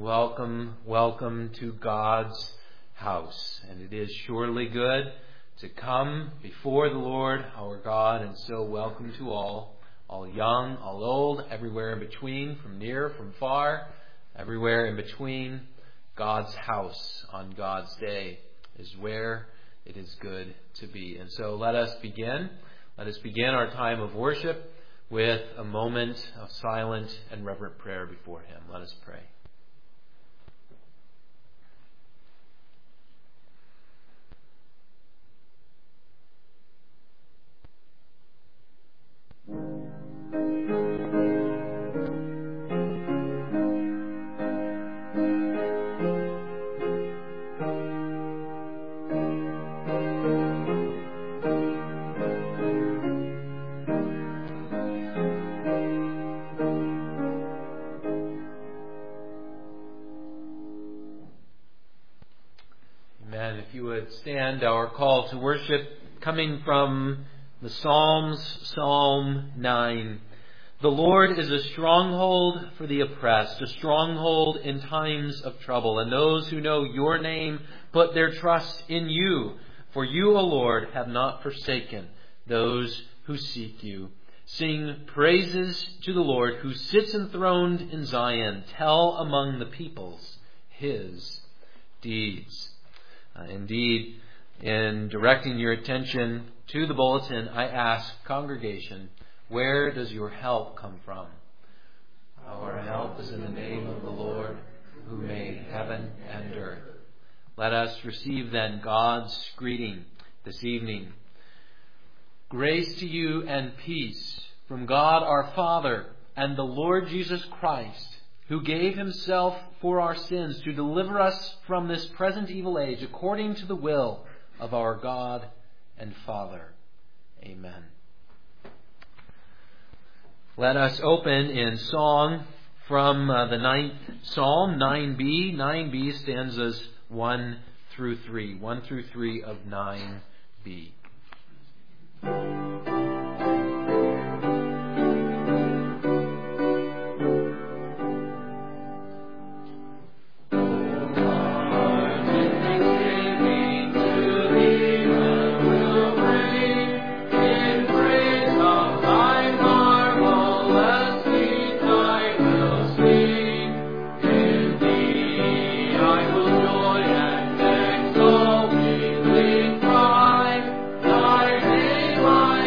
welcome, welcome to God's house. And it is surely good to come before the Lord our God, and so welcome to all young, all old, everywhere in between, from near, from far, everywhere in between. God's house on God's day is where it is good to be. And so let us begin our time of worship with a moment of silent and reverent prayer before Him. Let us pray. Stand, our call to worship coming from the Psalms, Psalm 9. The Lord is a stronghold for the oppressed, a stronghold in times of trouble. And those who know your name put their trust in you. For you, O Lord, have not forsaken those who seek you. Sing praises to the Lord who sits enthroned in Zion. Tell among the peoples his deeds. Indeed, in directing your attention to the bulletin, I ask, congregation, where does your help come from? Our help is in the name of the Lord, who made heaven and earth. Let us receive then God's greeting this evening. Grace to you and peace from God our Father and the Lord Jesus Christ, who gave himself for our sins to deliver us from this present evil age, according to the will of our God and Father. Amen. Let us open in song from the 9th Psalm, 9b. 9b stanzas 1 through 3. 1 through 3 of 9b. Thy name I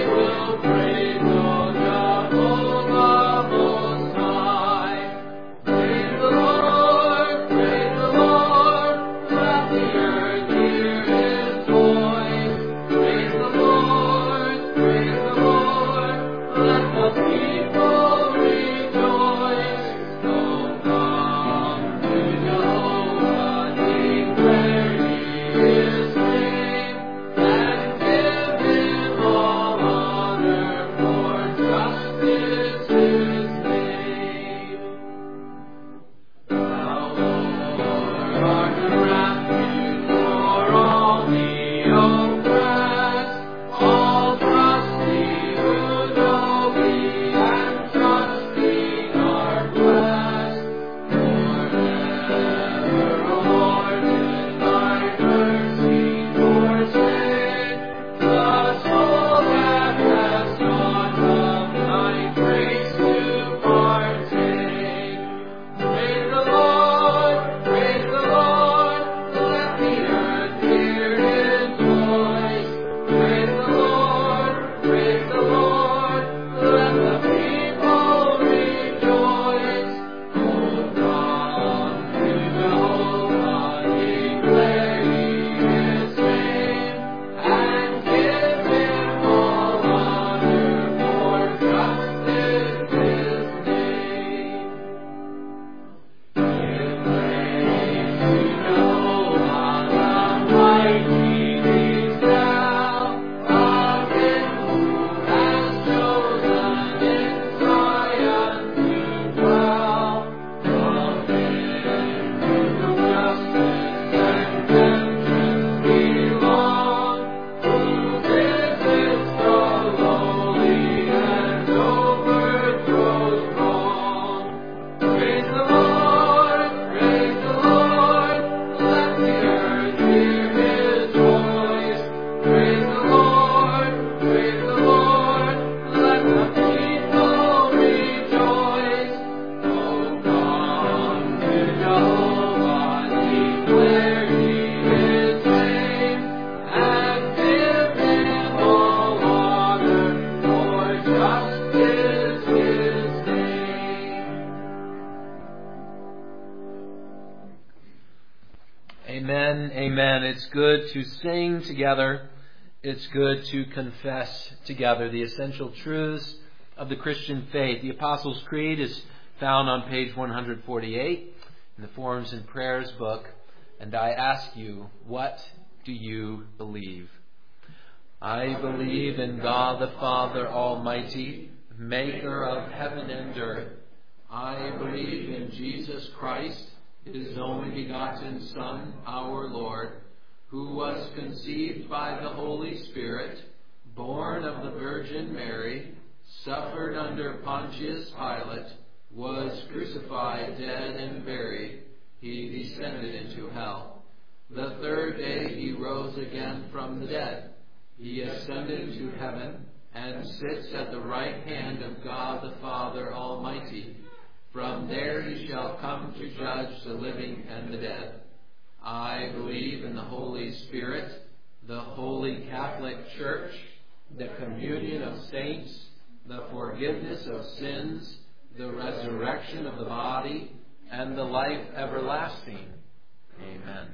Again, it's good to sing together. It's good to confess together the essential truths of the Christian faith. The Apostles' Creed is found on page 148 in the Forms and Prayers book. And I ask you, what do you believe? I believe in God the Father Almighty, maker of heaven and earth. I believe in Jesus Christ, His only begotten Son, our Lord, who was conceived by the Holy Spirit, born of the Virgin Mary, suffered under Pontius Pilate, was crucified, dead, and buried. He descended into hell. The third day He rose again from the dead. He ascended to heaven and sits at the right hand of God the Father Almighty. From there He shall come to judge the living and the dead. I believe in the Holy Spirit, the Holy Catholic Church, the communion of saints, the forgiveness of sins, the resurrection of the body, and the life everlasting. Amen.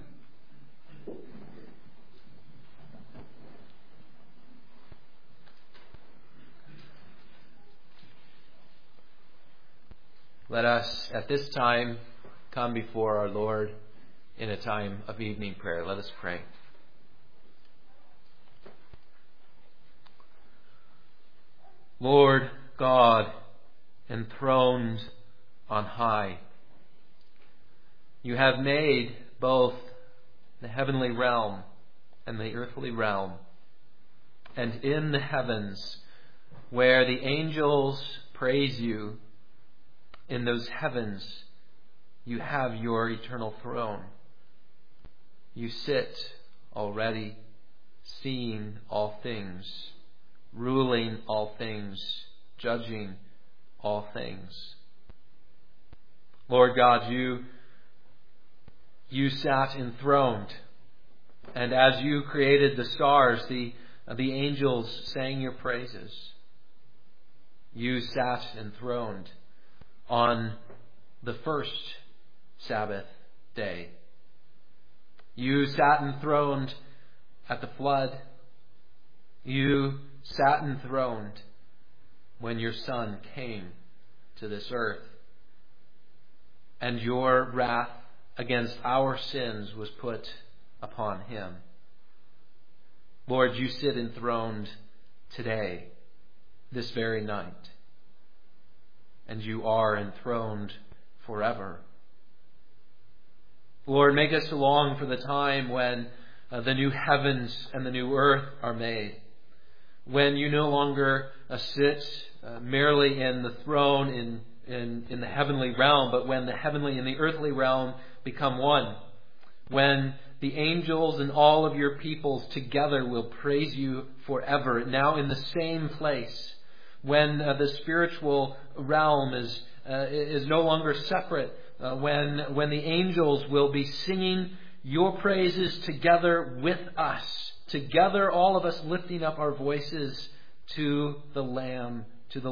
Let us, at this time, come before our Lord in a time of evening prayer. Let us pray. Lord God, enthroned on high, You have made both the heavenly realm and the earthly realm. And in the heavens, where the angels praise You, in those heavens, You have Your eternal throne. You sit already, seeing all things, ruling all things, judging all things. Lord God, You sat enthroned, and as You created the stars, the angels sang Your praises. You sat enthroned on the first Sabbath day. You sat enthroned at the flood. You sat enthroned when Your Son came to this earth. And Your wrath against our sins was put upon Him. Lord, You sit enthroned today, this very night. And You are enthroned forever. Lord, make us long for the time when the new heavens and the new earth are made, when You no longer sit merely in the throne in the heavenly realm, but when the heavenly and the earthly realm become one, when the angels and all of Your peoples together will praise You forever, now in the same place, when the spiritual realm is no longer separate, when the angels will be singing Your praises together with us, together all of us lifting up our voices to the Lamb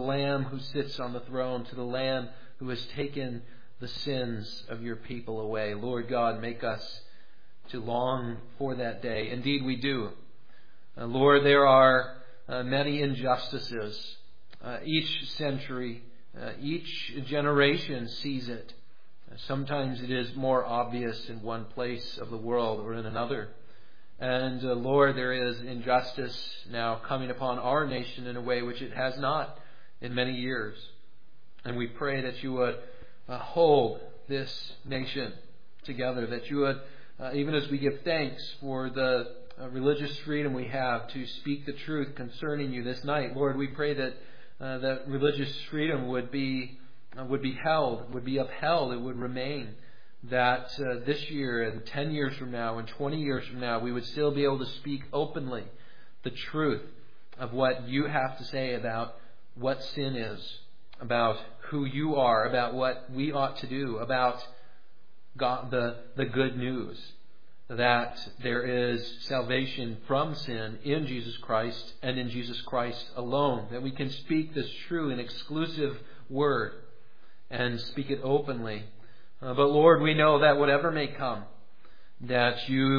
who sits on the throne, to the Lamb who has taken the sins of Your people away. Lord God, make us to long for that day. Indeed we do. Lord, there are many injustices. Each century, each generation sees it. Sometimes it is more obvious in one place of the world or in another. And Lord, there is injustice now coming upon our nation in a way which it has not in many years. And we pray that You would hold this nation together, that You would, even as we give thanks for the religious freedom we have to speak the truth concerning You this night, Lord, we pray that that religious freedom would be upheld, it would remain, that this year and 10 years from now and 20 years from now we would still be able to speak openly the truth of what You have to say about what sin is, about who You are, about what we ought to do, about God, the good news that there is salvation from sin in Jesus Christ and in Jesus Christ alone, that we can speak this true and exclusive word and speak it openly. But Lord, we know that whatever may come, that You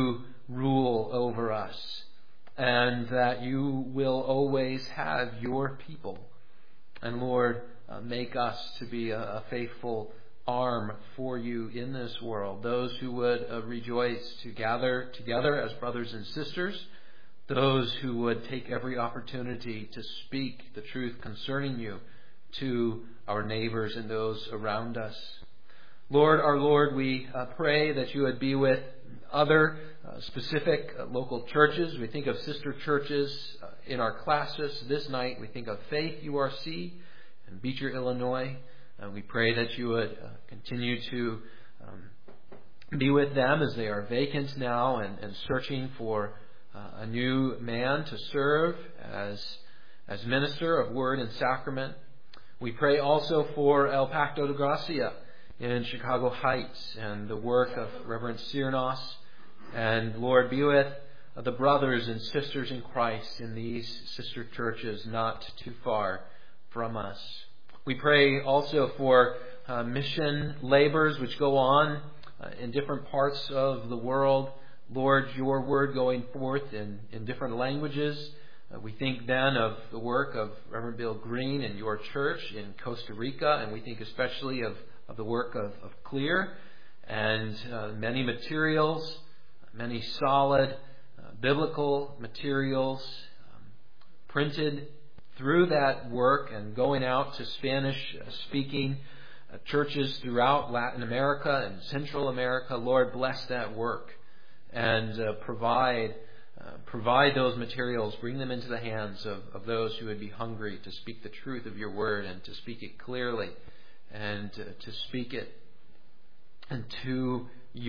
rule over us, and that you will always have your people. And Lord, make us to be a faithful arm for you in this world. Those who would rejoice to gather together as brothers and sisters. Those who would take every opportunity to speak the truth concerning you to our neighbors and those around us. Lord, our Lord, we pray that you would be with other specific local churches. We think of sister churches in our classes this night. We think of Faith URC in Beecher, Illinois. We pray that you would continue to be with them as they are vacant now and searching for a new man to serve as minister of word and sacrament. We pray also for El Pacto de Gracia in Chicago Heights and the work of Reverend Cyrnos. And Lord, be with the brothers and sisters in Christ in these sister churches not too far from us. We pray also for mission labors which go on in different parts of the world. Lord, your word going forth in different languages. We think then of the work of Reverend Bill Green and your church in Costa Rica, and we think especially of the work of CLEAR and many materials, many solid biblical materials printed through that work and going out to Spanish-speaking churches throughout Latin America and Central America. Lord, bless that work and provide those materials, bring them into the hands of those who would be hungry to speak the truth of your word and to speak it clearly and to speak it and to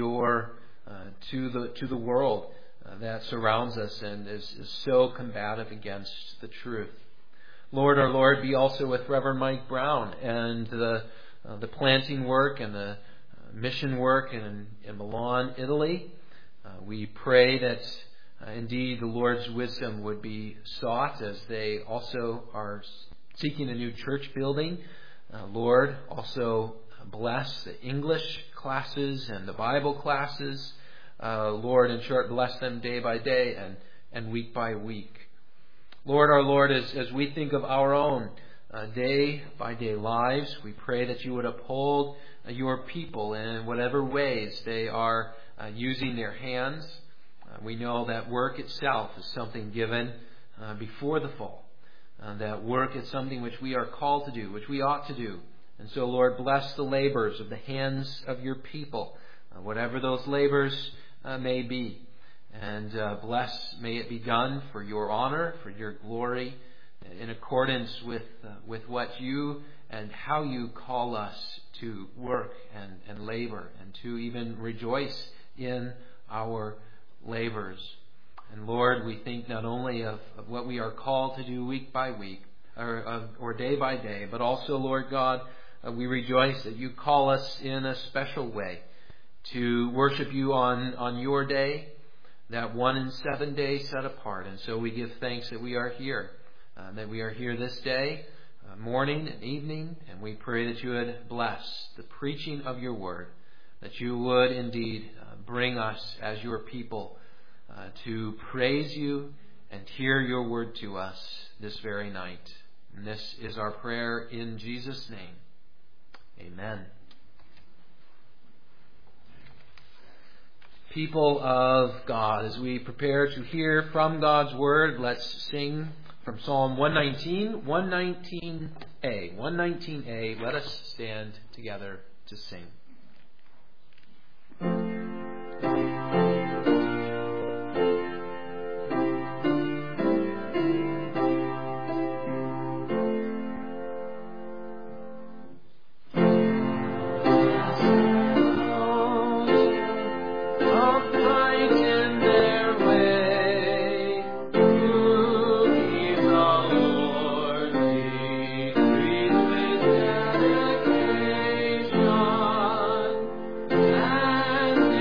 the world that surrounds us and is so combative against the truth. Lord, our Lord, be also with Reverend Mike Brown and the planting work and the mission work in Milan, Italy. We pray that indeed the Lord's wisdom would be sought as they also are seeking a new church building. Lord, also bless the English classes and the Bible classes. Lord, in short, bless them day by day and week by week. Lord, our Lord, as we think of our own day by day lives, we pray that you would uphold your people in whatever ways they are using their hands. We know that work itself is something given before the fall. That work is something which we are called to do, which we ought to do. And so, Lord, bless the labors of the hands of your people, whatever those labors may be. And bless, may it be done for your honor, for your glory, in accordance with what you and how you call us to work and labor and to even rejoice in our labors. And Lord, we think not only of what we are called to do week by week or day by day, but also, Lord God, we rejoice that you call us in a special way to worship you on your day, that 1 in 7 days set apart. And so we give thanks that we are here, this day, morning and evening, and we pray that you would bless the preaching of your word, that you would indeed bring us as your people to praise you and hear your word to us this very night. And this is our prayer in Jesus' name. Amen. People of God, as we prepare to hear from God's word, let's sing from Psalm 119, 119a. 119a, let us stand together to sing. And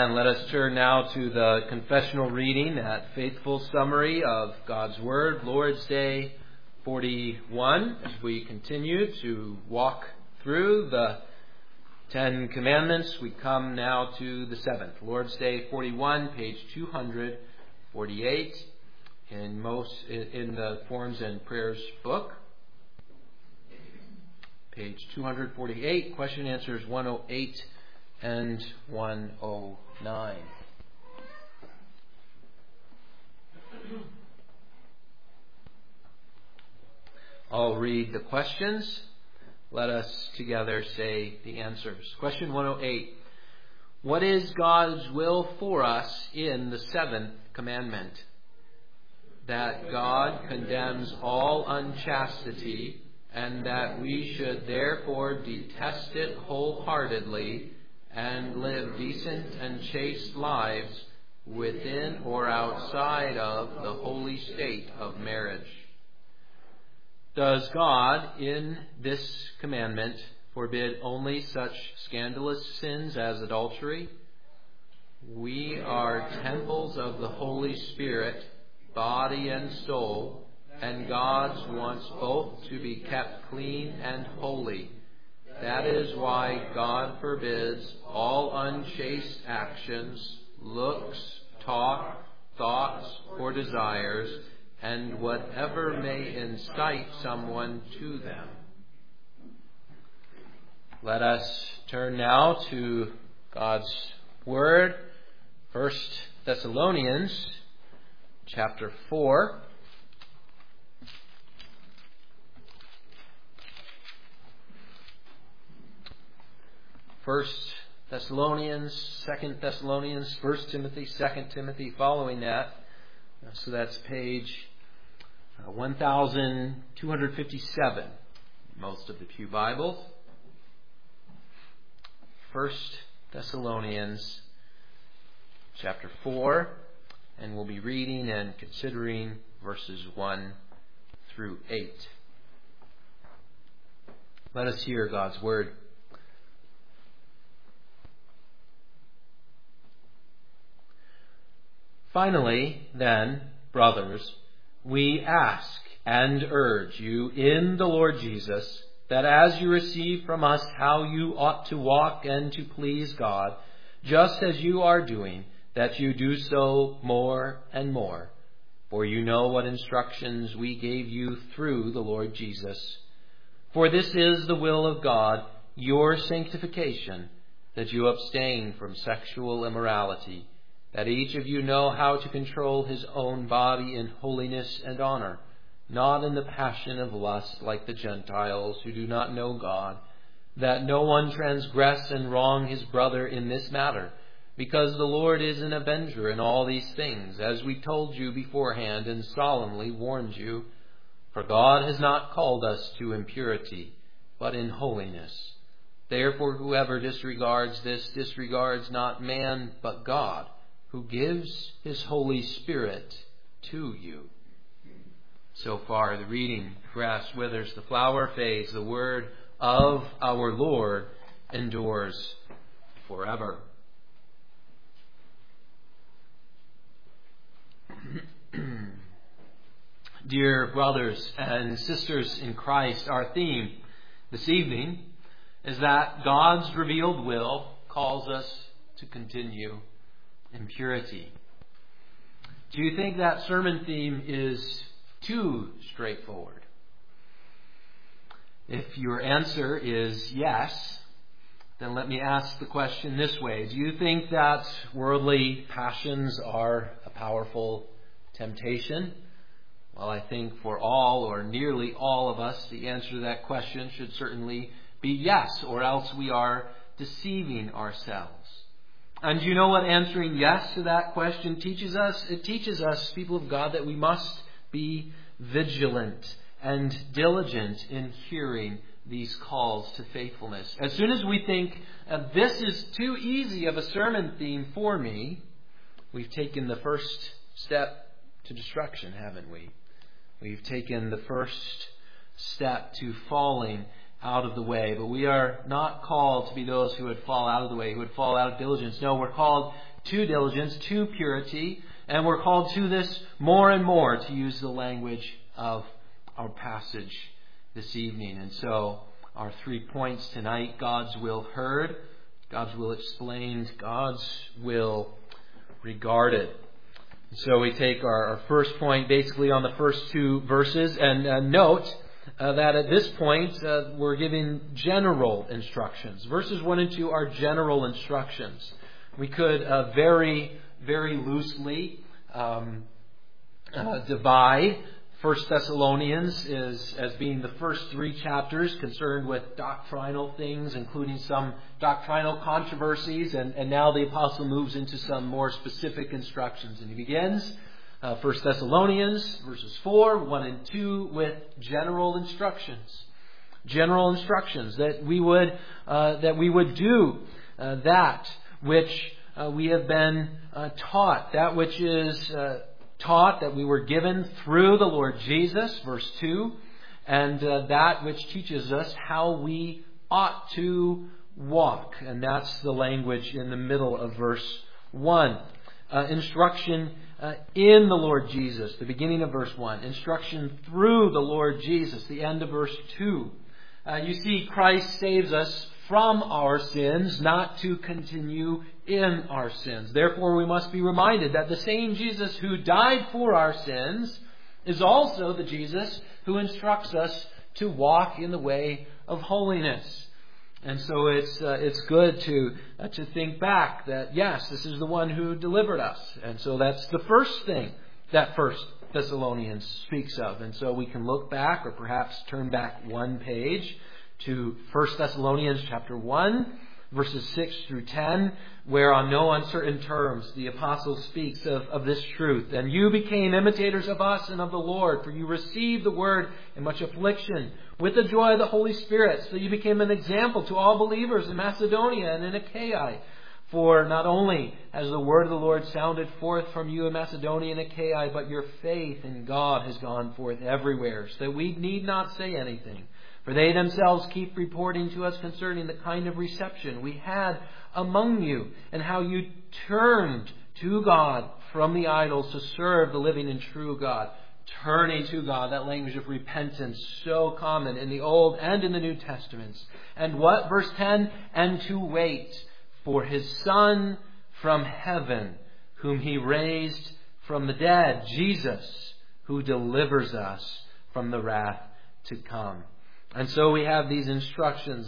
Amen. Let us turn now to the confessional reading, that faithful summary of God's Word, Lord's Day 41, as we continue to walk through the Ten Commandments. We come now to the seventh, Lord's Day 41, page 248 in the Forms and Prayers book. Page 248, question answers 108 and 109. I'll read the questions. Let us together say the answers. Question 108. What is God's will for us in the seventh commandment? That God condemns all unchastity, and that we should therefore detest it wholeheartedly and live decent and chaste lives within or outside of the holy state of marriage. Does God, in this commandment, forbid only such scandalous sins as adultery? We are temples of the Holy Spirit, body and soul, and God wants both to be kept clean and holy. That is why God forbids all unchaste actions, looks, talk, thoughts, or desires, and whatever may incite someone to them. Let us turn now to God's Word. 1 Thessalonians chapter 4. 1 Thessalonians, 2 Thessalonians, 1 Timothy, 2 Timothy, following that. So that's page 1257, most of the Pew Bibles. 1 Thessalonians chapter 4, and we'll be reading and considering verses 1 through 8. Let us hear God's Word. Finally, then, brothers, we ask and urge you in the Lord Jesus that as you receive from us how you ought to walk and to please God, just as you are doing, that you do so more and more. For you know what instructions we gave you through the Lord Jesus. For this is the will of God, your sanctification, that you abstain from sexual immorality, that each of you know how to control his own body in holiness and honor, not in the passion of lust like the Gentiles who do not know God, that no one transgress and wrong his brother in this matter, because the Lord is an avenger in all these things, as we told you beforehand and solemnly warned you. For God has not called us to impurity, but in holiness. Therefore whoever disregards this disregards not man, but God, who gives his Holy Spirit to you. So far, the reading. Grass withers, the flower fades. The word of our Lord endures forever. Dear brothers and sisters in Christ, our theme this evening is that God's revealed will calls us to continue in purity. Do you think that sermon theme is too straightforward? If your answer is yes, then let me ask the question this way. Do you think that worldly passions are a powerful temptation? Well, I think for all or nearly all of us, the answer to that question should certainly be yes, or else we are deceiving ourselves. And do you know what answering yes to that question teaches us? It teaches us, people of God, that we must be vigilant and diligent in hearing these calls to faithfulness. As soon as we think, this is too easy of a sermon theme for me, we've taken the first step to destruction, haven't we? We've taken the first step to falling out of the way. But we are not called to be those who would fall out of the way, who would fall out of diligence. No, we're called to diligence, to purity, and we're called to this more and more, to use the language of our passage this evening. And so our 3 points tonight: God's will heard, God's will explained, God's will regarded. So we take our first point basically on the first 2 verses, and note that at this point we're giving general instructions. Verses 1 and 2 are general instructions. We could very, very loosely divide 1 Thessalonians as being the first 3 chapters concerned with doctrinal things, including some doctrinal controversies, and now the apostle moves into some more specific instructions. And he begins 1 Thessalonians verses 4, 1 and 2 with general instructions. General instructions that we would do that which we have been taught, that which is taught, that we were given through the Lord Jesus, verse 2, and that which teaches us how we ought to walk. And that's the language in the middle of verse 1. Instruction in the Lord Jesus, the beginning of verse 1. Instruction through the Lord Jesus, the end of verse 2. You see, Christ saves us from our sins, not to continue in our sins. Therefore, we must be reminded that the same Jesus who died for our sins is also the Jesus who instructs us to walk in the way of holiness. And so it's good to think back that, yes, this is the one who delivered us. And so that's the first thing that 1 Thessalonians speaks of. And so we can look back, or perhaps turn back one page to 1 Thessalonians chapter 1, verses 6 through 10, where on no uncertain terms the apostle speaks of this truth. And you became imitators of us and of the Lord, for you received the word in much affliction with the joy of the Holy Spirit, so you became an example to all believers in Macedonia and in Achaia. For not only has the word of the Lord sounded forth from you in Macedonia and Achaia, but your faith in God has gone forth everywhere, so that we need not say anything. For they themselves keep reporting to us concerning the kind of reception we had among you, and how you turned to God from the idols to serve the living and true God. Turning to God, that language of repentance, so common in the Old and in the New Testaments. And what? Verse 10, and to wait for His Son from heaven, whom He raised from the dead, Jesus, who delivers us from the wrath to come. And so we have these instructions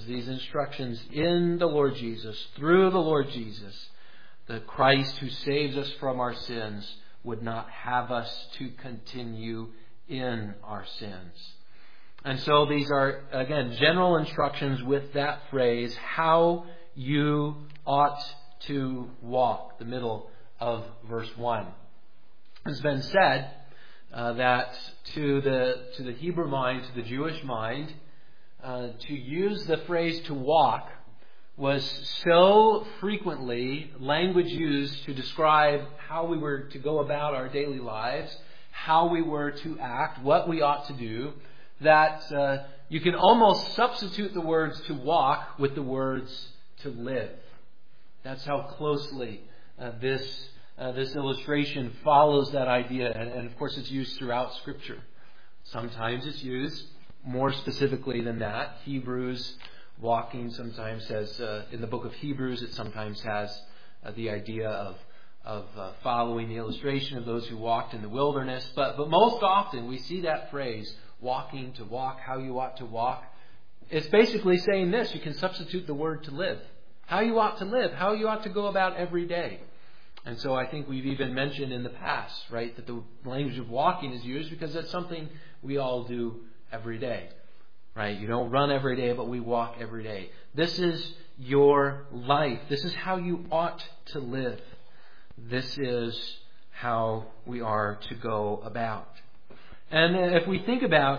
in the Lord Jesus, through the Lord Jesus. The Christ who saves us from our sins would not have us to continue in our sins. And so these are, again, general instructions with that phrase, how you ought to walk, the middle of verse 1. It's been said that to the Hebrew mind, to the Jewish mind, to use the phrase to walk was so frequently language used to describe how we were to go about our daily lives, how we were to act, what we ought to do, that you can almost substitute the words to walk with the words to live. That's how closely this illustration follows that idea. And of course it's used throughout Scripture. Sometimes it's used more specifically than that. Hebrews, walking sometimes has, in the book of Hebrews, it sometimes has the idea of following the illustration of those who walked in the wilderness. But most often we see that phrase, walking, to walk, how you ought to walk. It's basically saying this. You can substitute the word to live. How you ought to live, how you ought to go about every day. And so I think we've even mentioned in the past, right, that the language of walking is used because that's something we all do every day, right? You don't run every day, but we walk every day. This is your life. This is how you ought to live. This is how we are to go about. And if we think about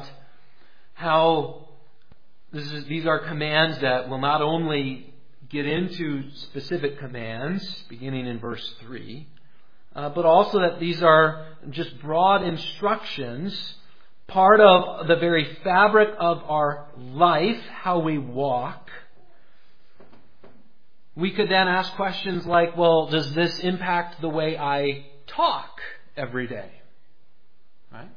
how these are commands that will not only get into specific commands, beginning in verse 3, but also that these are just broad instructions, part of the very fabric of our life, how we walk. We could then ask questions like, well, does this impact the way I talk every day? Right?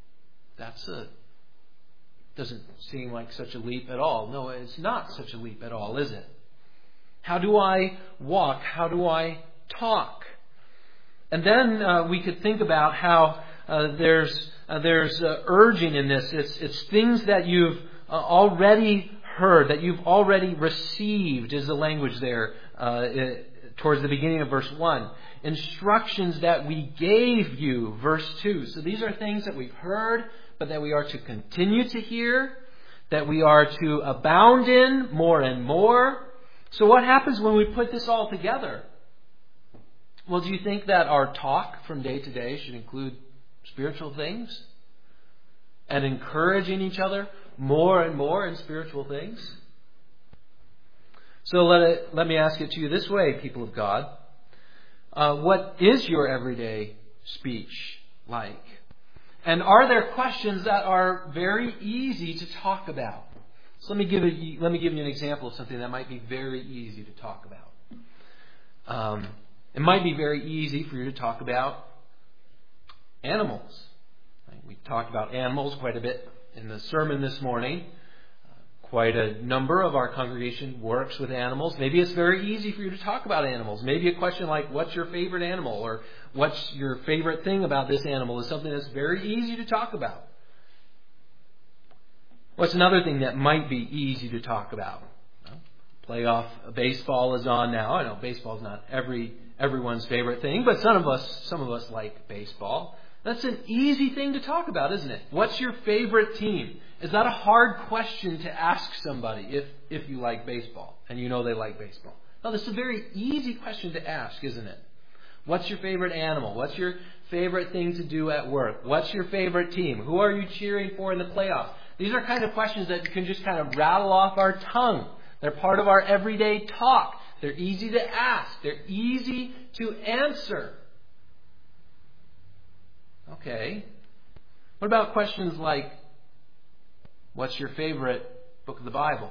Doesn't seem like such a leap at all. No, it's not such a leap at all, is it? How do I walk? How do I talk? And then we could think about how there's urging in this. It's things that you've already heard, that you've already received, is the language there towards the beginning of verse 1. Instructions that we gave you, verse 2. So these are things that we've heard, but that we are to continue to hear, that we are to abound in more and more. So what happens when we put this all together? Well, do you think that our talk from day to day should include spiritual things? And encouraging each other more and more in spiritual things? So let me ask it to you this way, people of God. What is your everyday speech like? And are there questions that are very easy to talk about? So let me give you an example of something that might be very easy to talk about. It might be very easy for you to talk about animals. We talked about animals quite a bit in the sermon this morning. Quite a number of our congregation works with animals. Maybe it's very easy for you to talk about animals. Maybe a question like, what's your favorite animal? Or what's your favorite thing about this animal is something that's very easy to talk about. What's another thing that might be easy to talk about? Playoff baseball is on now. I know baseball is not everyone's favorite thing, but some of us like baseball. That's an easy thing to talk about, isn't it? What's your favorite team? Is that a hard question to ask somebody if you like baseball and you know they like baseball? No, this is a very easy question to ask, isn't it? What's your favorite animal? What's your favorite thing to do at work? What's your favorite team? Who are you cheering for in the playoffs? These are kind of questions that can just kind of rattle off our tongue. They're part of our everyday talk. They're easy to ask. They're easy to answer. Okay. What about questions like, what's your favorite book of the Bible?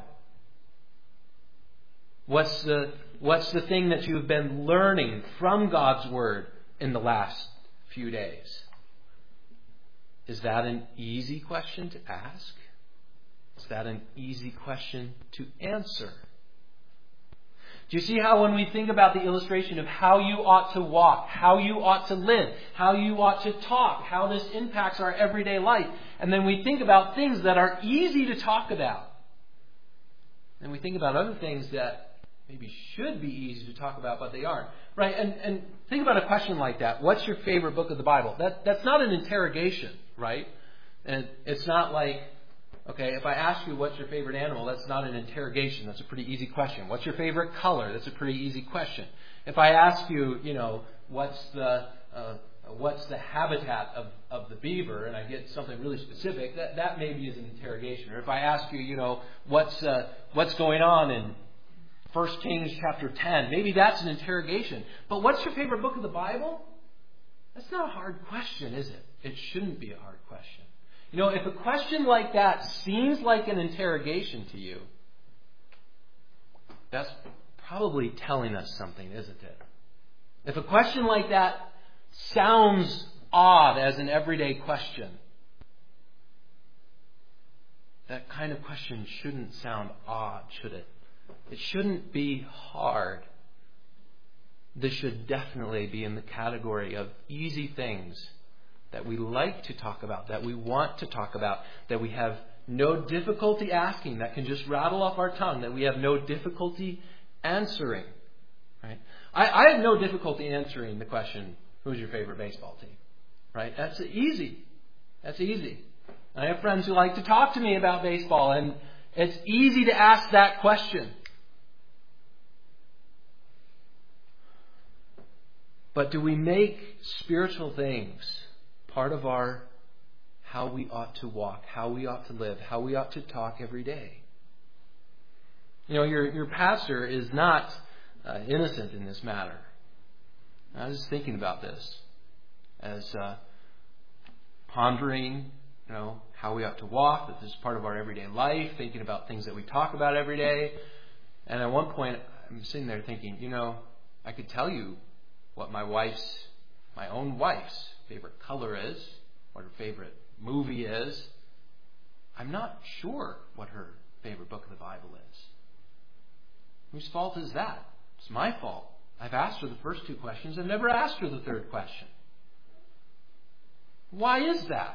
What's the thing that you've been learning from God's Word in the last few days? Is that an easy question to ask? Is that an easy question to answer? Do you see how when we think about the illustration of how you ought to walk, how you ought to live, how you ought to talk, how this impacts our everyday life, and then we think about things that are easy to talk about, and we think about other things that maybe should be easy to talk about, but they aren't. Right? And think about a question like that. What's your favorite book of the Bible? That's not an interrogation, right? And it's not like, okay, if I ask you what's your favorite animal, that's not an interrogation. That's a pretty easy question. What's your favorite color? That's a pretty easy question. If I ask you, what's the habitat of the beaver, and I get something really specific, that maybe is an interrogation. Or if I ask you, what's going on in 1 Kings chapter 10, maybe that's an interrogation. But what's your favorite book of the Bible? That's not a hard question, is it? It shouldn't be a hard question. If a question like that seems like an interrogation to you, that's probably telling us something, isn't it? If a question like that sounds odd as an everyday question, that kind of question shouldn't sound odd, should it? It shouldn't be hard. This should definitely be in the category of easy things that we like to talk about, that we want to talk about, that we have no difficulty asking, that can just rattle off our tongue, that we have no difficulty answering. Right? I have no difficulty answering the question, who's your favorite baseball team? Right? That's easy. That's easy. I have friends who like to talk to me about baseball, and it's easy to ask that question. But do we make spiritual things part of our how we ought to walk, how we ought to live, how we ought to talk every day? Your pastor is not innocent in this matter. I was thinking about this as pondering, how we ought to walk, that this is part of our everyday life, thinking about things that we talk about every day. And at one point, I I'm sitting there thinking, I could tell you what my own wife's favorite color is, what her favorite movie is. I'm not sure what her favorite book of the Bible is. Whose fault is that? It's my fault. I've asked her the first two questions. I've never asked her the third question. Why is that?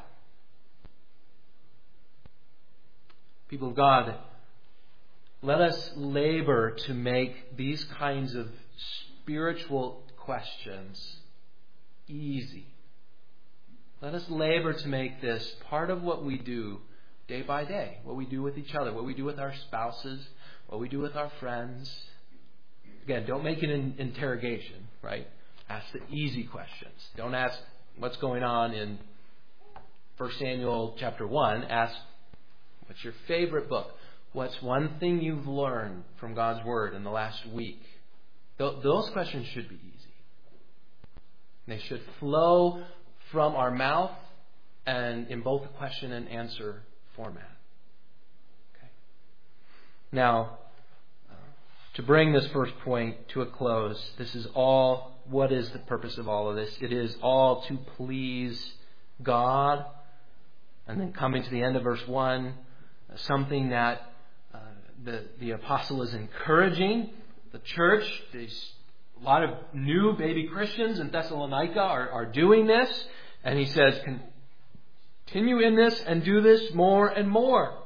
People of God, let us labor to make these kinds of spiritual questions easy. Let us labor to make this part of what we do day by day, what we do with each other, what we do with our spouses, what we do with our friends. Again, don't make it an interrogation, right? Ask the easy questions. Don't ask what's going on in 1 Samuel chapter 1. Ask, what's your favorite book? What's one thing you've learned from God's Word in the last week? Those questions should be easy. They should flow from our mouth and in both the question and answer format. Okay. Now, to bring this first point to a close, this is all, what is the purpose of all of this? It is all to please God. And then coming to the end of verse 1, something that the apostle is encouraging the church. A lot of new baby Christians in Thessalonica are doing this. And he says, continue in this and do this more and more.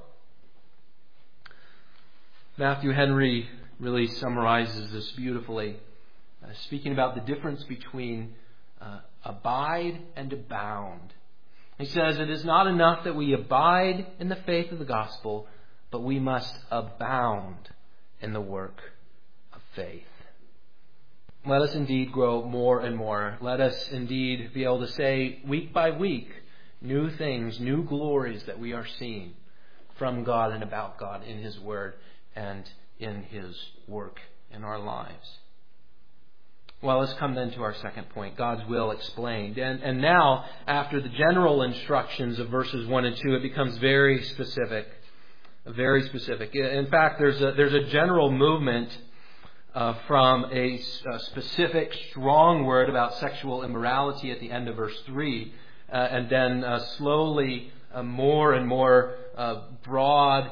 Matthew Henry really summarizes this beautifully, speaking about the difference between abide and abound. He says, it is not enough that we abide in the faith of the gospel, but we must abound in the work of faith. Let us indeed grow more and more. Let us indeed be able to say week by week new things, new glories that we are seeing from God and about God in His Word and in His work in our lives. Well, let's come then to our second point, God's will explained. And now, after the general instructions of verses 1 and 2, it becomes very specific. Very specific. In fact, there's a general movement from a specific strong word about sexual immorality at the end of verse 3, and then slowly more and more broad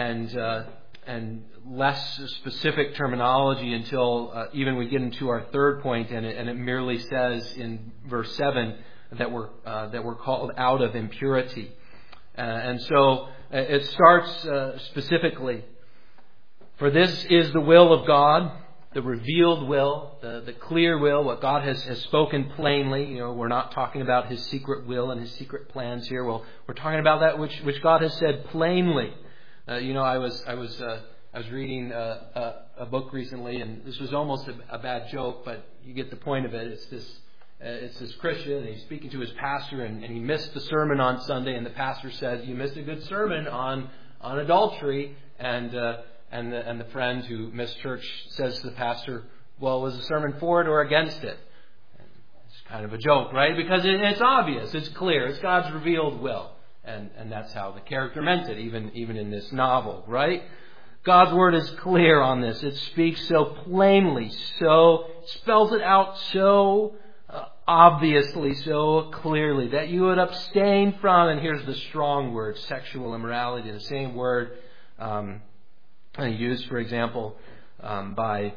and less specific terminology until even we get into our third point, and it merely says in verse 7 that we're called out of impurity. And so it starts specifically, for this is the will of God, the revealed will, the clear will, what God has spoken plainly. We're not talking about His secret will and His secret plans here. Well, we're talking about that which God has said plainly. I was reading a book recently, and this was almost a bad joke, but you get the point of it. It's this Christian, and he's speaking to his pastor, and he missed the sermon on Sunday, and the pastor says, "You missed a good sermon on adultery," and the friend who missed church says to the pastor, "Well, was the sermon for it or against it?" And it's kind of a joke, right? Because it's obvious, it's clear, it's God's revealed will, and that's how the character meant it, even in this novel, right? God's Word is clear on this. It speaks so plainly, so spells it out so obviously, so clearly, that you would abstain from, and here's the strong word, sexual immorality, the same word used, for example, by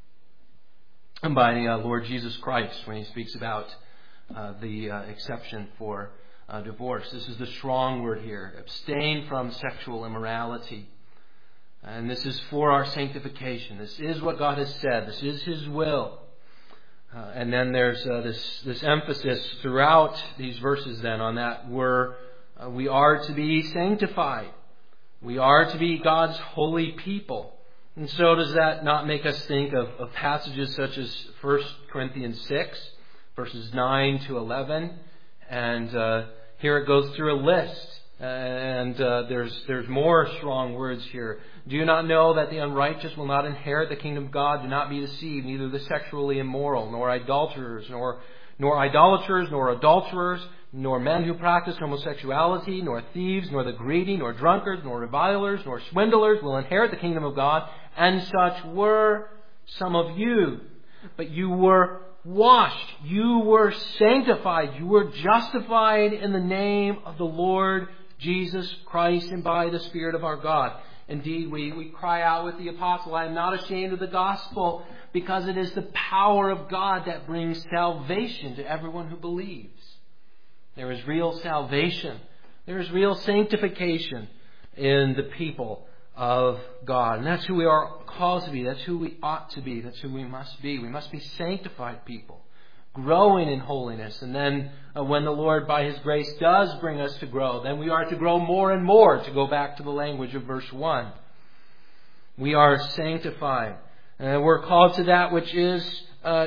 Lord Jesus Christ when He speaks about the exception for divorce. This is the strong word here. Abstain from sexual immorality. And this is for our sanctification. This is what God has said. This is His will. And then there's this emphasis throughout these verses then on that we are to be sanctified. We are to be God's holy people. And so does that not make us think of passages such as 1 Corinthians 6, verses 9 to 11. And here it goes through a list. And there's more strong words here. Do you not know that the unrighteous will not inherit the kingdom of God? Do not be deceived, neither the sexually immoral, nor idolaters, nor adulterers, nor men who practice homosexuality, nor thieves, nor the greedy, nor drunkards, nor revilers, nor swindlers will inherit the kingdom of God. And such were some of you. But you were washed, you were sanctified, you were justified in the name of the Lord Jesus Christ and by the Spirit of our God. Indeed, we cry out with the apostle, I am not ashamed of the gospel, because it is the power of God that brings salvation to everyone who believes. There is real salvation. There is real sanctification in the people of God. And that's who we are called to be. That's who we ought to be. That's who we must be. We must be sanctified people, growing in holiness. And then when the Lord, by His grace, does bring us to grow, then we are to grow more and more, to go back to the language of verse 1. We are sanctified. And we're called to that which is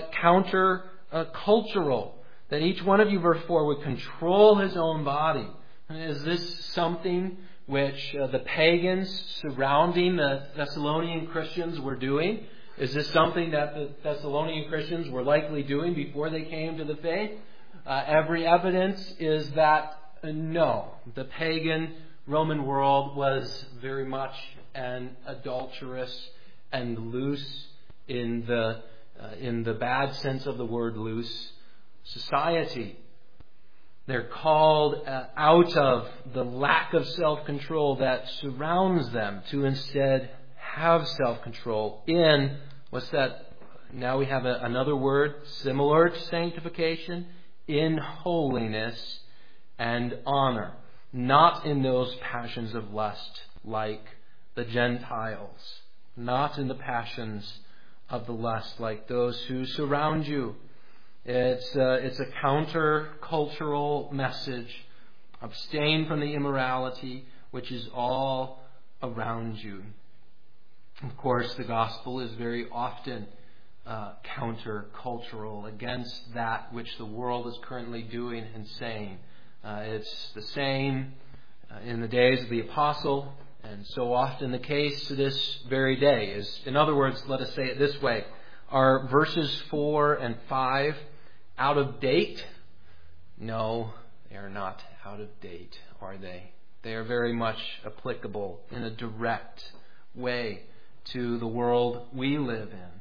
counter-cultural. That each one of you, verse 4, would control his own body. And is this something which the pagans surrounding the Thessalonian Christians were doing? Is this something that the Thessalonian Christians were likely doing before they came to the faith? Every evidence is that no. The pagan Roman world was very much an adulterous and loose, in the bad sense of the word loose, society. They're called out of the lack of self-control that surrounds them to instead have self-control in, what's that? Now we have another word similar to sanctification, in holiness and honor. Not in those passions of lust like the Gentiles. Not in the passions of the lust like those who surround you. It's a counter-cultural message. Abstain from the immorality which is all around you. Of course, the gospel is very often counter-cultural, against that which the world is currently doing and saying. It's the same in the days of the apostle, and so often the case to this very day. In other words, let us say it this way. Are verses 4 and 5 out of date? No, they are not out of date, are they? They are very much applicable in a direct way to the world we live in.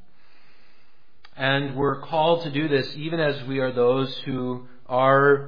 And we're called to do this even as we are those who have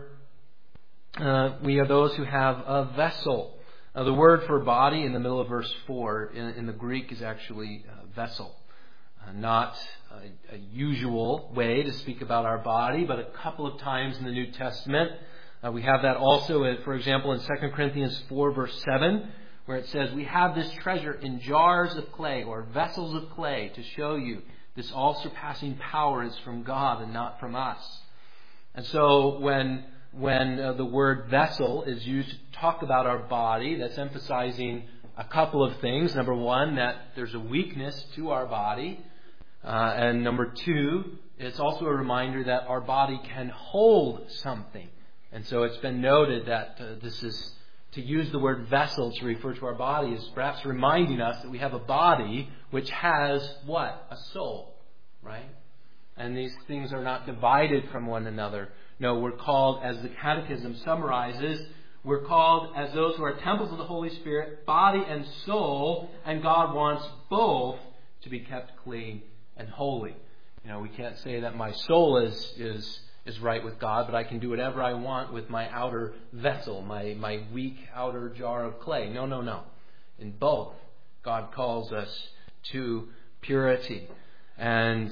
a vessel. Now, the word for body in the middle of verse 4 in the Greek is actually vessel. Not a usual way to speak about our body, but a couple of times in the New Testament. We have that also, for example, in 2 Corinthians 4, verse 7, where it says, we have this treasure in jars of clay or vessels of clay to show you this all-surpassing power is from God and not from us. And so when the word vessel is used to talk about our body, that's emphasizing a couple of things. Number one, that there's a weakness to our body. And number two, it's also a reminder that our body can hold something. And so it's been noted that this is, to use the word vessel to refer to our body, is perhaps reminding us that we have a body which has what? A soul, right? And these things are not divided from one another. No, we're called, as the Catechism summarizes, we're called as those who are temples of the Holy Spirit, body and soul, and God wants both to be kept clean and holy. You know, we can't say that my soul is right with God, but I can do whatever I want with my outer vessel, my weak outer jar of clay. No. In both, God calls us to purity. And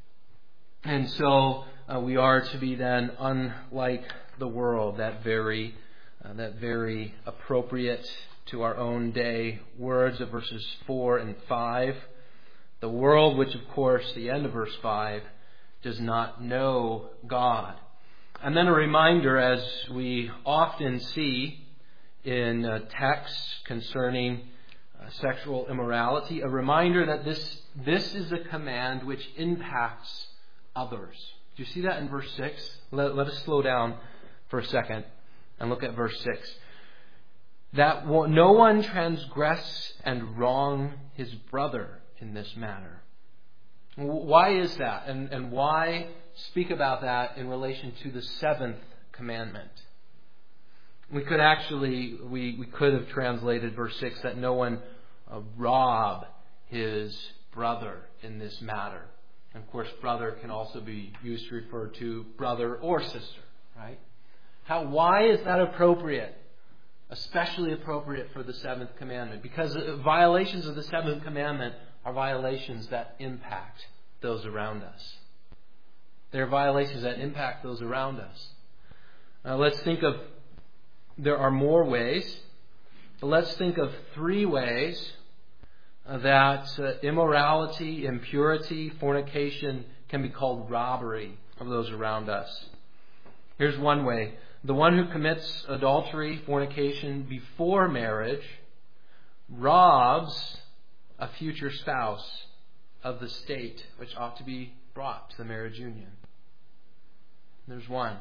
so we are to be then unlike the world, that very appropriate to our own day words of verses 4 and 5. The world, which of course, the end of verse 5, does not know God. And then a reminder, as we often see in texts concerning sexual immorality, a reminder that this is a command which impacts others. Do you see that in verse 6? Let us slow down for a second and look at verse 6. That no one transgress and wrong his brother in this manner. Why is that? And why speak about that in relation to the seventh commandment? We could have translated verse 6 that no one rob his brother in this matter. And of course, brother can also be used to refer to brother or sister, right? Why is that appropriate? Especially appropriate for the seventh commandment. Because violations of the seventh commandment are violations that impact those around us. They're violations that impact those around us. Let's think of, there are more ways, but let's think of 3 ways that immorality, impurity, fornication can be called robbery of those around us. Here's one way. The one who commits adultery, fornication before marriage robs a future spouse of the state which ought to be brought to the marriage union. There's one.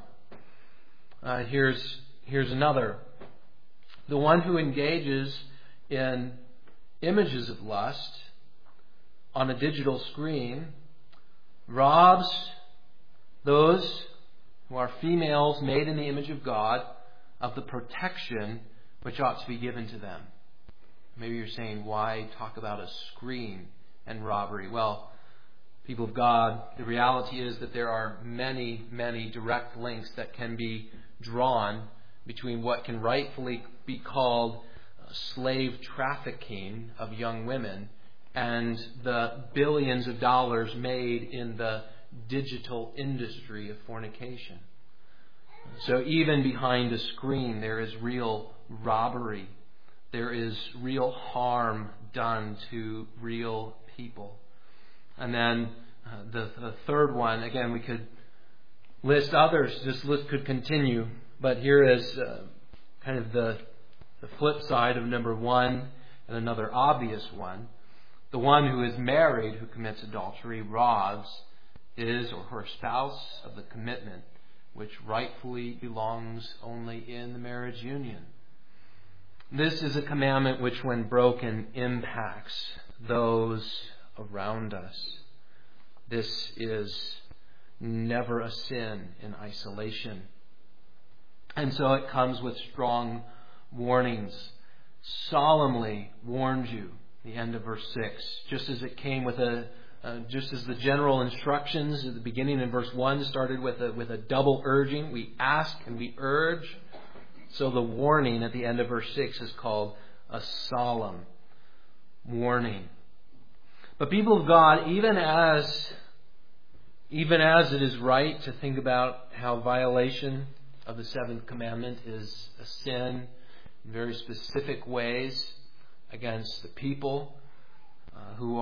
Here's another. The one who engages in images of lust on a digital screen robs those who are females made in the image of God of the protection which ought to be given to them. Maybe you're saying, why talk about a screen and robbery? Well, people of God, the reality is that there are many, many direct links that can be drawn between what can rightfully be called slave trafficking of young women and the billions of dollars made in the digital industry of fornication. So even behind a screen there is real robbery. There is real harm done to real people. And then the third one, again, we could list others. This list could continue, but here is kind of the flip side of number 1 and another obvious one. The one who is married who commits adultery robs his or her spouse of the commitment which rightfully belongs only in the marriage union. This is a commandment which, when broken, impacts those around us. This is never a sin in isolation. And so it comes with strong warnings. Solemnly warned you, the end of verse 6, just as it came with just as the general instructions at the beginning in verse 1 started with a double urging. We ask and we urge. So the warning at the end of verse 6 is called a solemn warning. But people of God, even as it is right to think about how violation of the seventh commandment is a sin in very specific ways against the people who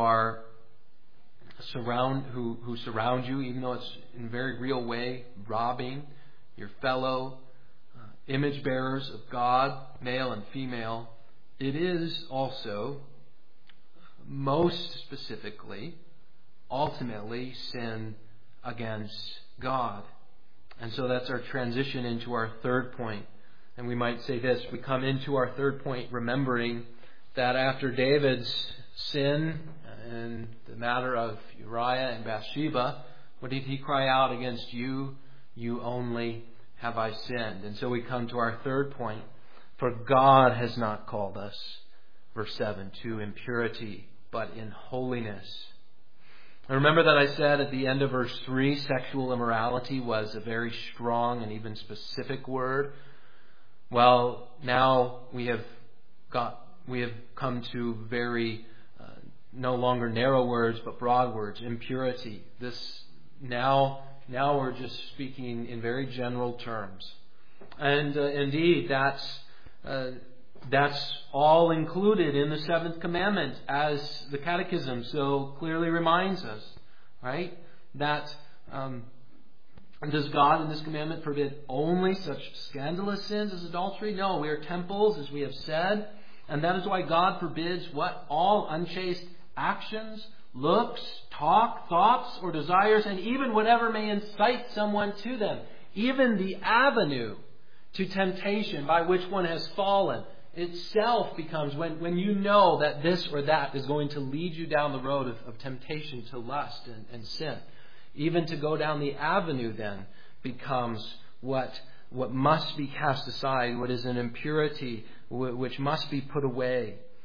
surround you, even though it's in a very real way robbing your fellow image bearers of God, male and female, it is also most specifically, ultimately, sin against God. And so that's our transition into our third point. And we might say this, we come into our third point remembering that after David's sin in the matter of Uriah and Bathsheba, what did he cry out against? You only have I sinned. And so we come to our third point. For God has not called us, verse 7, to impurity, but in holiness. And remember that I said at the end of verse 3, sexual immorality was a very strong and even specific word. Well, now we have come to very no longer narrow words, but broad words. Impurity. Now we're just speaking in very general terms, and indeed that's all included in the seventh commandment, as the Catechism so clearly reminds us. Right? That does God in this commandment forbid only such scandalous sins as adultery? No, we are temples, as we have said, and that is why God forbids what? All unchaste actions, looks, talk, thoughts, or desires, and even whatever may incite someone to them. Even the avenue to temptation by which one has fallen itself becomes, when you know that this or that is going to lead you down the road of temptation to lust and sin. Even to go down the avenue then becomes what must be cast aside, what is an impurity, which must be put away.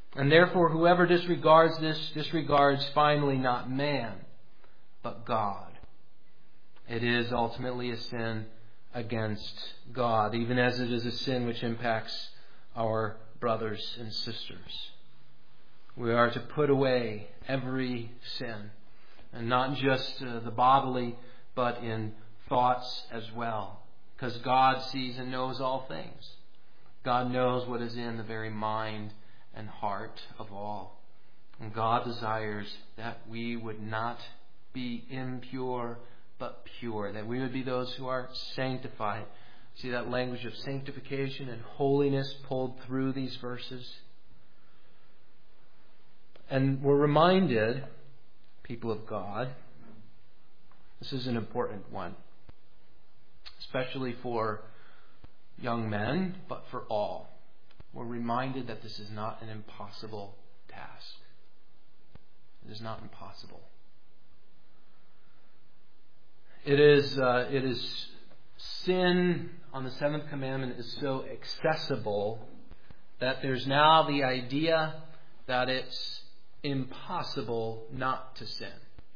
And therefore, whoever disregards this disregards finally not man, but God. It is ultimately a sin against God, even as it is a sin which impacts our brothers and sisters. We are to put away every sin, and not just the bodily, but in thoughts as well, because God sees and knows all things. God knows what is in the very mind and heart of all. And God desires that we would not be impure, but pure, that we would be those who are sanctified. See that language of sanctification and holiness pulled through these verses? And we're reminded, people of God, this is an important one, especially for young men, but for all. We're reminded that this is not an impossible task. It is not impossible. It is sin on the seventh commandment is so accessible that there's now the idea that it's impossible not to sin.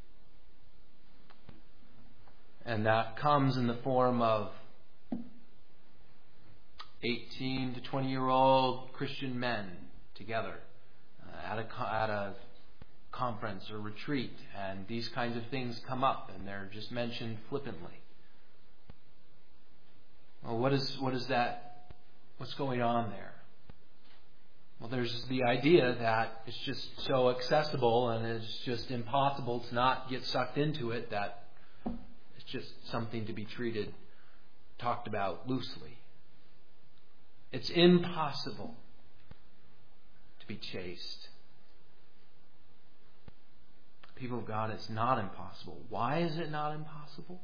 And that comes in the form of 18 to 20-year-old Christian men together at a conference or retreat, and these kinds of things come up, and they're just mentioned flippantly. Well, what is that? What's going on there? Well, there's the idea that it's just so accessible and it's just impossible to not get sucked into it, that it's just something to be talked about loosely. It's impossible to be chaste. People of God, it's not impossible. Why is it not impossible?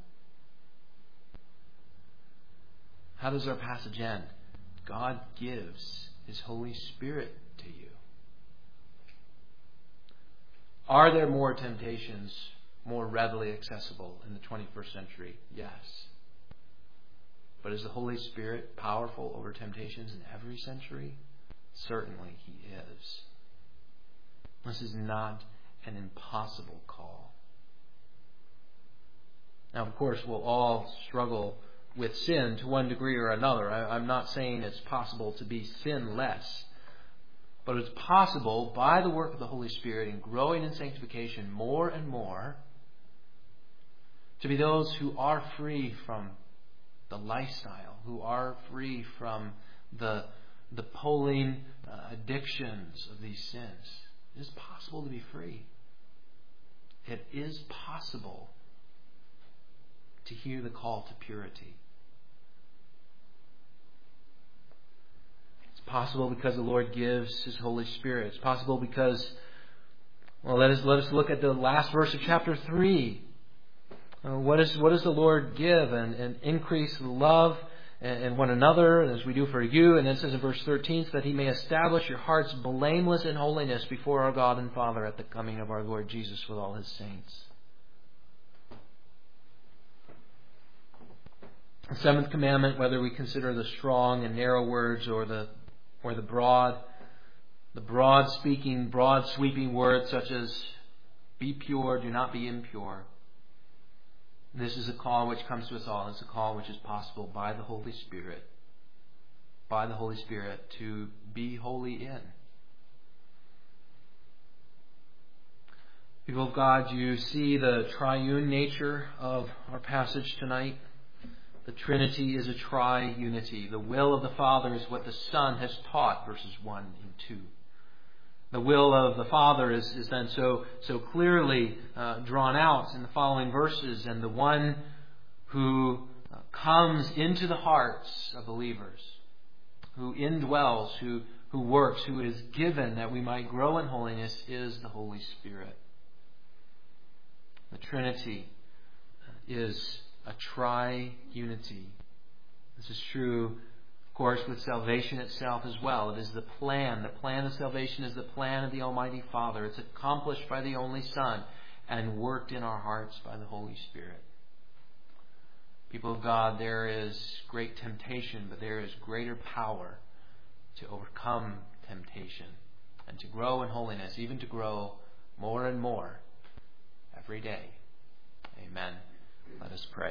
How does our passage end? God gives His Holy Spirit to you. Are there more temptations more readily accessible in the 21st century? Yes. But is the Holy Spirit powerful over temptations in every century? Certainly He is. This is not an impossible call. Now, of course, we'll all struggle with sin to one degree or another. I'm not saying it's possible to be sinless, but it's possible by the work of the Holy Spirit in growing in sanctification more and more to be those who are free from the lifestyle, who are free from the pulling addictions of these sins. It is possible to be free. It is possible to hear the call to purity. It's possible because the Lord gives His Holy Spirit. It's possible because, well, let us look at the last verse of chapter 3. What does the Lord give? And increase love in one another, as we do for you. And then it says in verse 13, so that He may establish your hearts blameless in holiness before our God and Father at the coming of our Lord Jesus with all His saints. The seventh commandment, whether we consider the strong and narrow words or the broad speaking, broad sweeping words such as be pure, do not be impure. This is a call which comes to us all. It's a call which is possible by the Holy Spirit. By the Holy Spirit to be holy in. People of God, you see the triune nature of our passage tonight. The Trinity is a tri-unity. The will of the Father is what the Son has taught, verses 1 and 2. The will of the Father is then so clearly drawn out in the following verses, and the one who comes into the hearts of believers, who indwells, who works, who is given that we might grow in holiness, is the Holy Spirit. The Trinity is a tri-unity. This is true, of course, with salvation itself as well. It is the plan. The plan of salvation is the plan of the Almighty Father. It's accomplished by the only Son and worked in our hearts by the Holy Spirit. People of God, there is great temptation, but there is greater power to overcome temptation and to grow in holiness, even to grow more and more every day. Amen. Let us pray.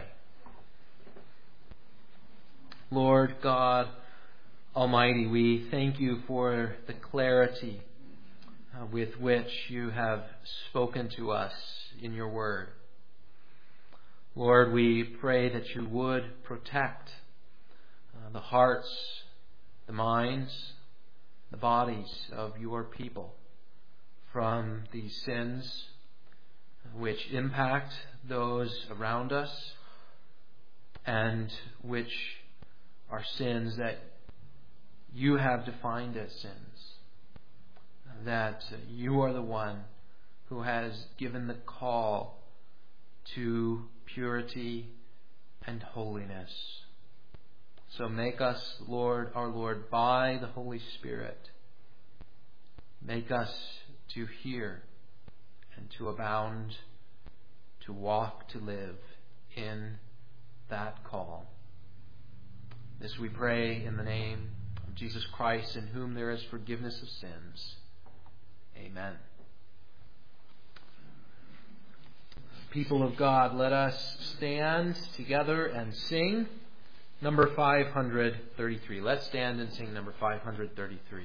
Lord God Almighty, we thank you for the clarity with which you have spoken to us in your word. Lord, we pray that you would protect the hearts, the minds, the bodies of your people from these sins which impact those around us and which are sins that you have defined as sins. That you are the one who has given the call to purity and holiness. So make us, Lord, our Lord, by the Holy Spirit, make us to hear and to abound, to walk, to live in that call. This we pray in the name of Jesus Christ, in whom there is forgiveness of sins. Amen. People of God, let us stand together and sing number 533. Let's stand and sing number 533.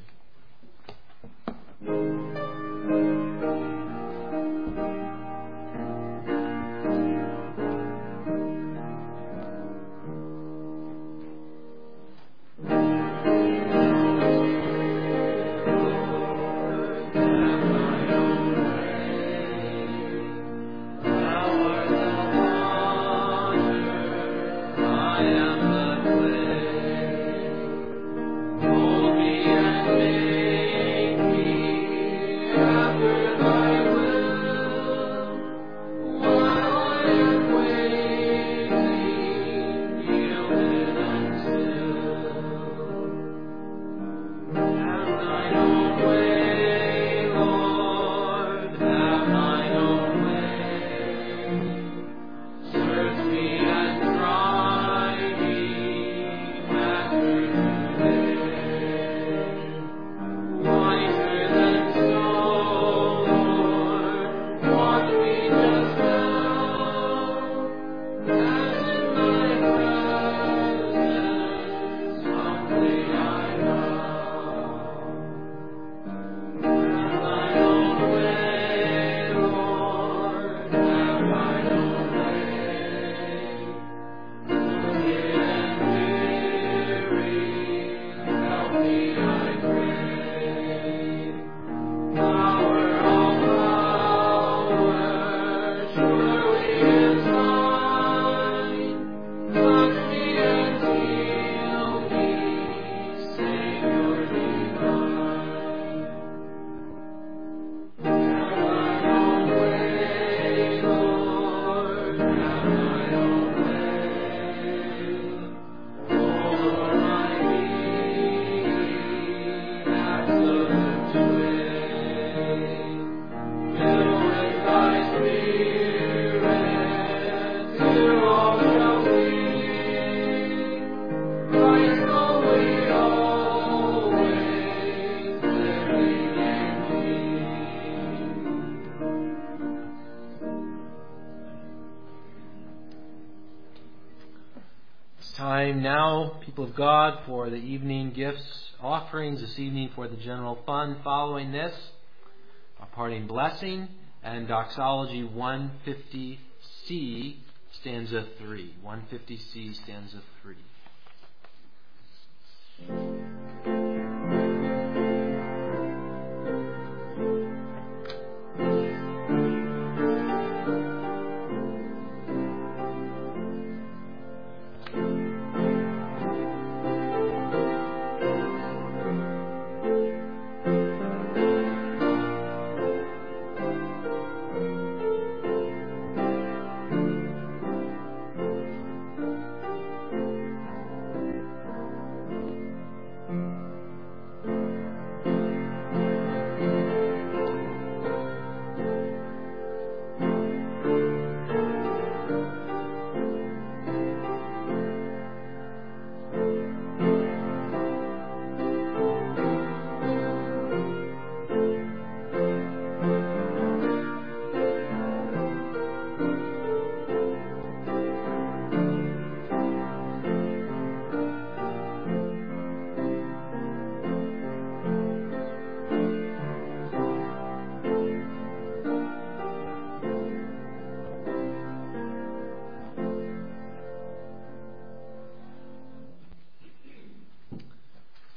Time now, people of God, for the evening gifts offerings this evening for the general fund. Following this, a parting blessing and doxology 150C, stanza 3. 150C, stanza 3.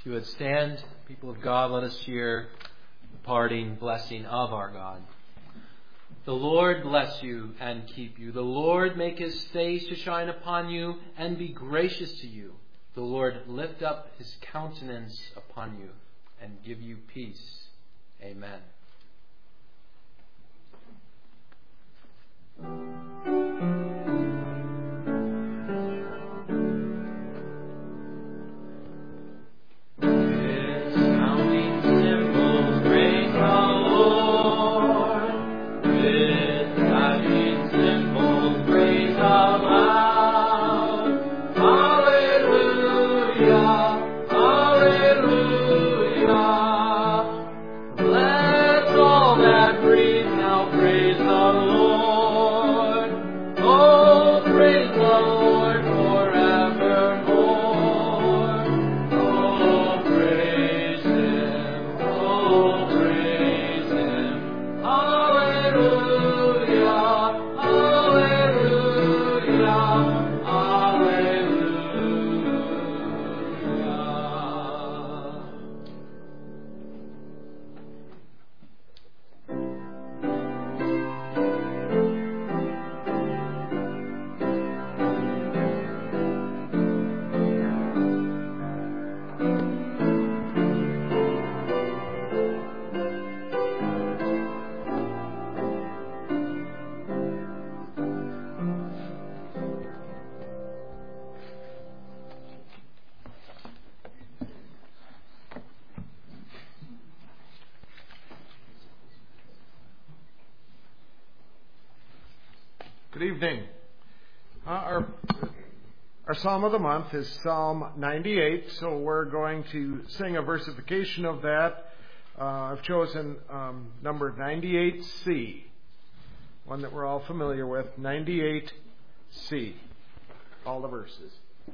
If you would stand, people of God, let us hear the parting blessing of our God. The Lord bless you and keep you. The Lord make his face to shine upon you and be gracious to you. The Lord lift up his countenance upon you and give you peace. Amen. Good evening. Our psalm of the month is Psalm 98, so we're going to sing a versification of that. I've chosen number 98C, one that we're all familiar with, 98C, all the verses.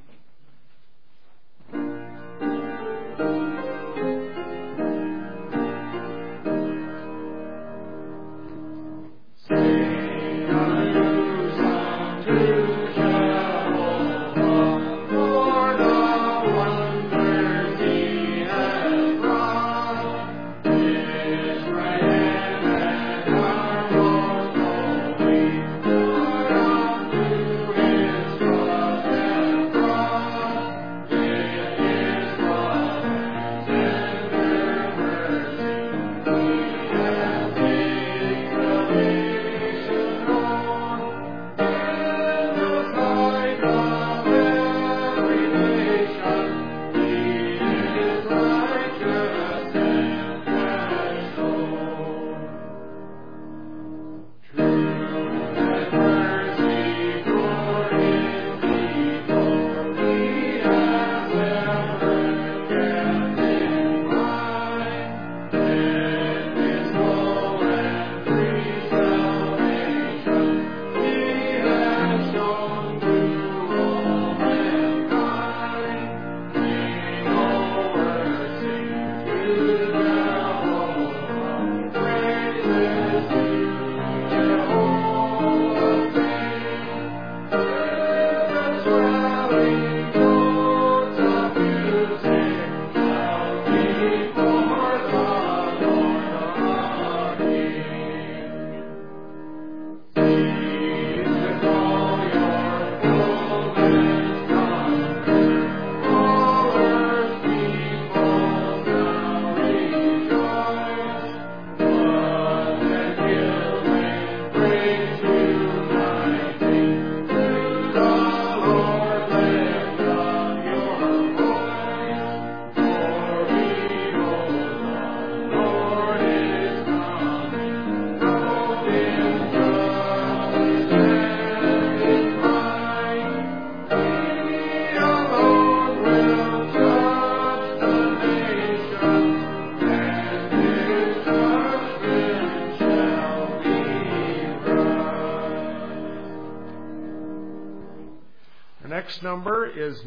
Next number is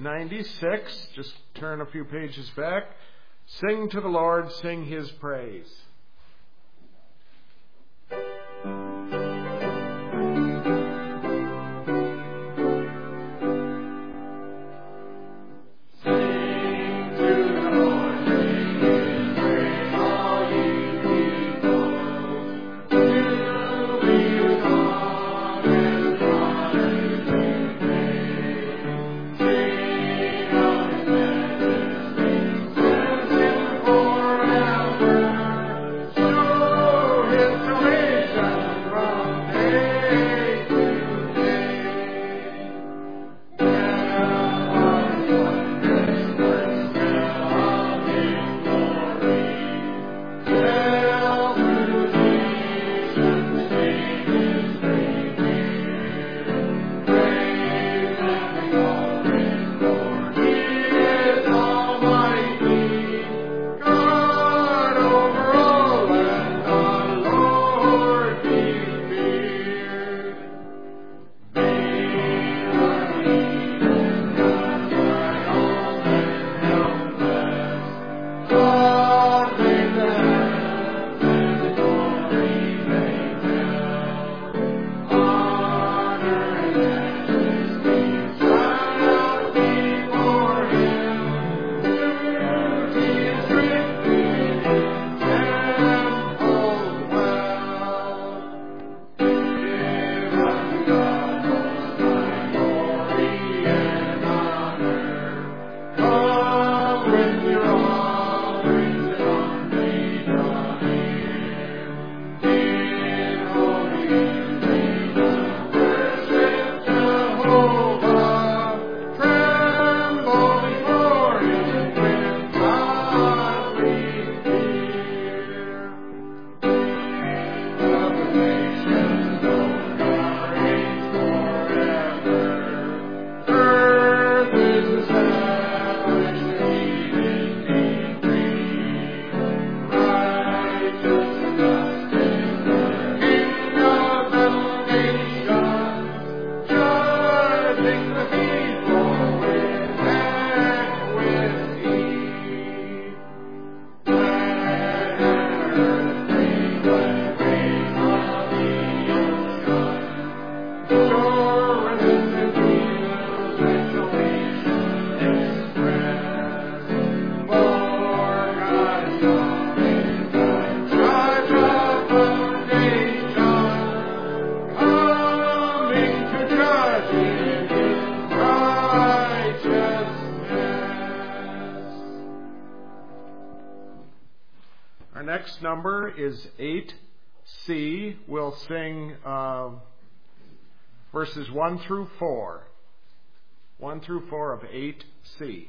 96. Just turn a few pages back. Sing to the Lord, sing his praise. Sing to the Lord. Next number is 8C. We'll sing verses 1 through 4. 1 through 4 of 8C.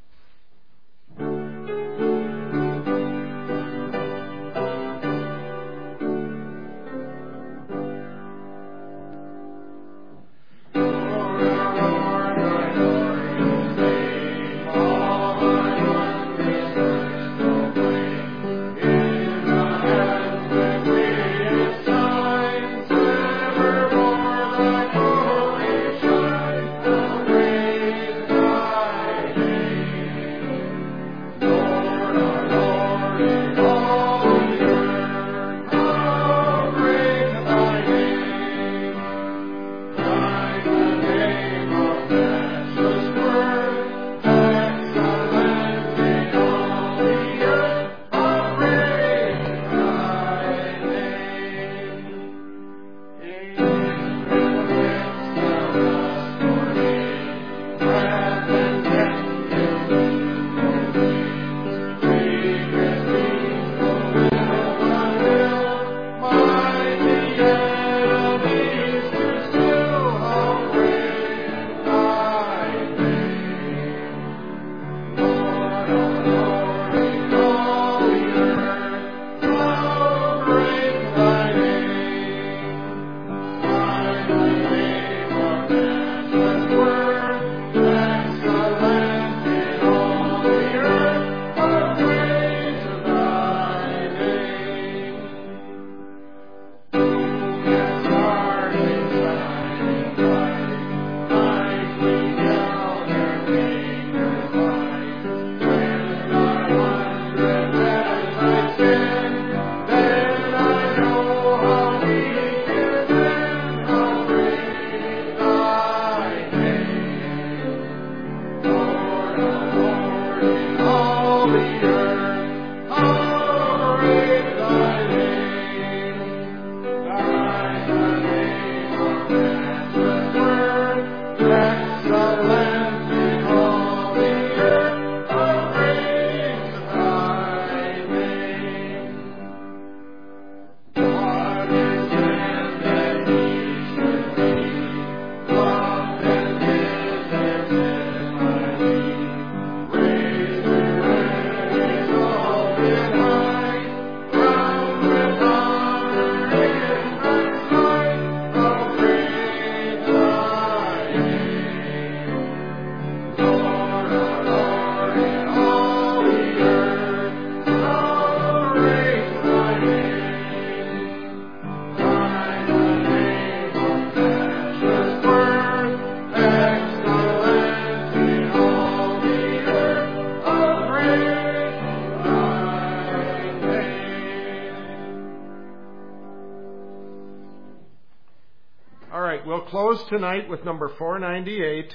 We'll close tonight with number 498,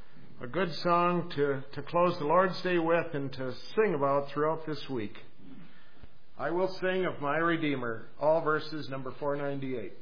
a good song to close the Lord's Day with and to sing about throughout this week. I will sing of my Redeemer, all verses number 498.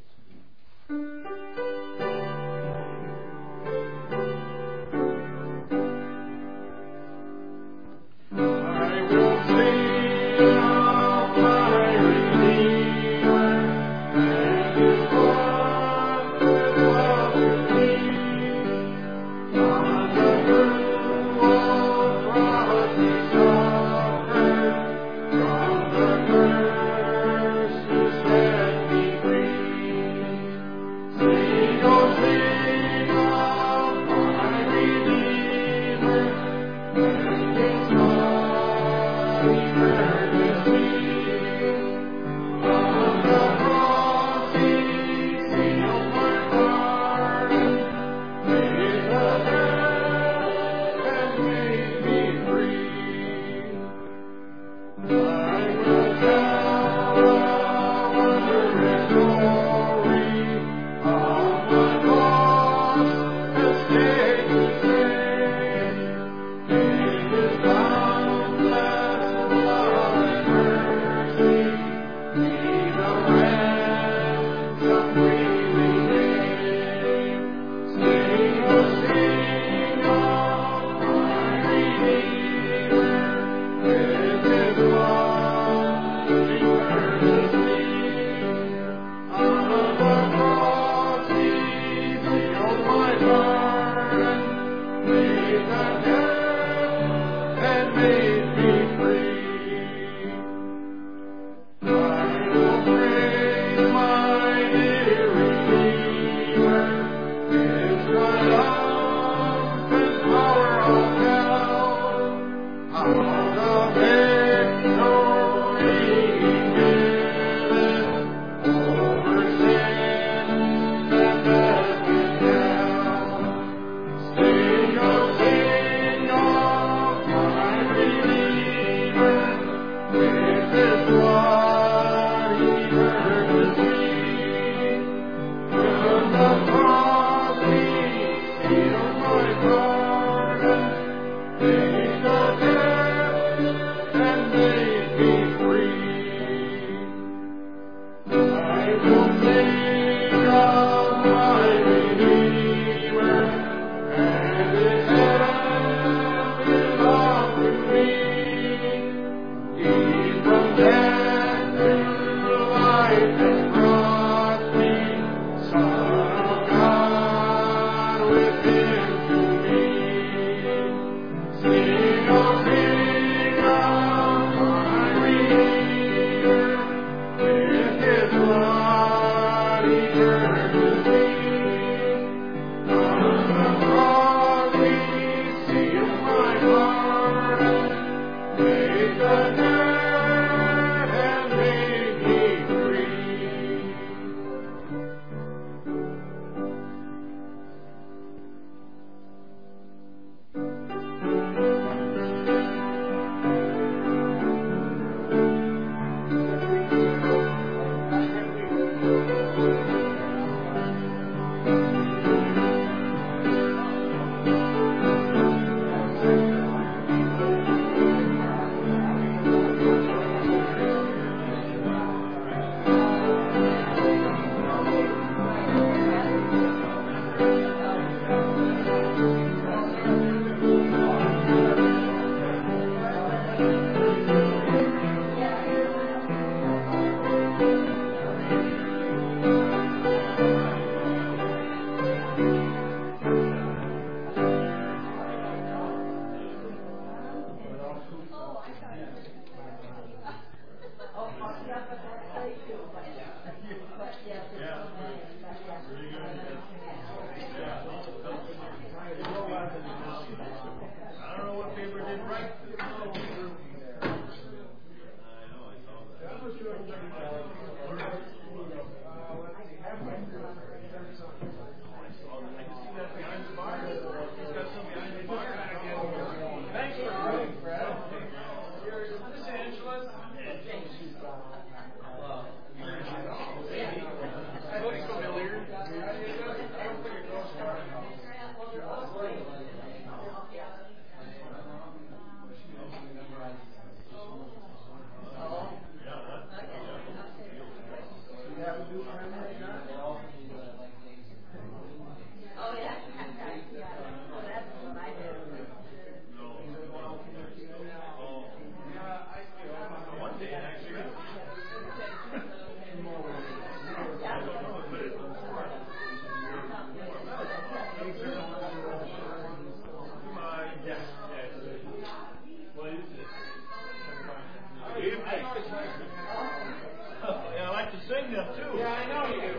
Yeah, I like to sing them too. Yeah, I know you do.